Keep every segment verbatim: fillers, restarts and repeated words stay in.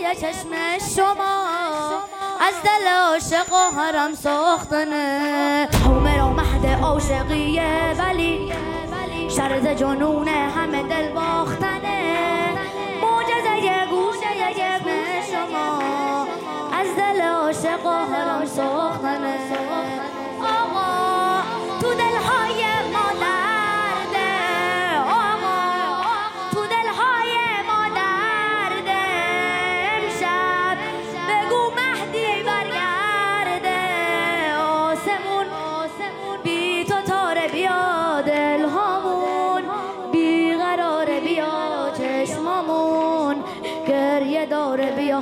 چشم شما از دل عاشق و حرم ساختنه. عمر و مهد عاشقیه ولی شرط جنون همه دل باختنه. معجزه گوشه چشم شما از دل عاشق و حرم ساختنه. آقا تو دلهای ما درده، آقا تو دلهای ما درده. امشب بگو مهدی برگرده. آسمون بی تو تاره بیا، دلهامون بیقراره بیا، چشمامون گریه داره بیا.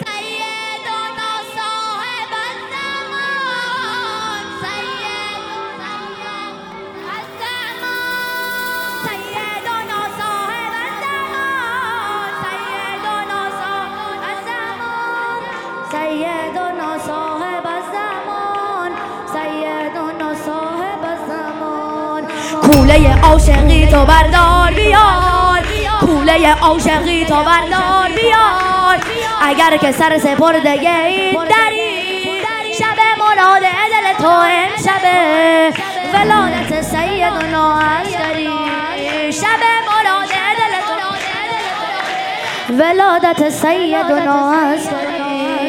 سیدنا صاحب الزمان، سیدنا صاحب الزمان. کوله عاشقی تو بردار بیار، کوله عاشقی تو بردار بیار. اگر که سر سپرده این دری، شب مراد دل تو امشبه. ولادت سیدنا عشقی، شب مراد دل تو. ولادت سیدنا عشقی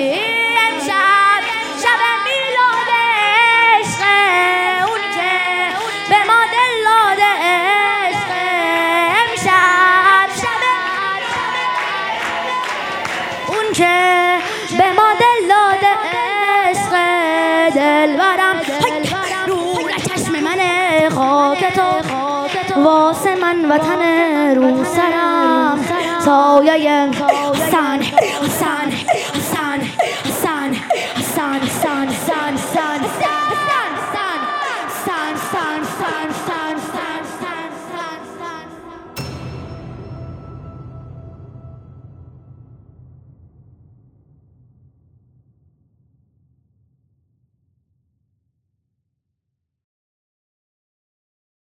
که به ما دل داده عشق دلبرم. نور چشم من خاک تو، واسه من وطن رو سرم. سایه حسن حسن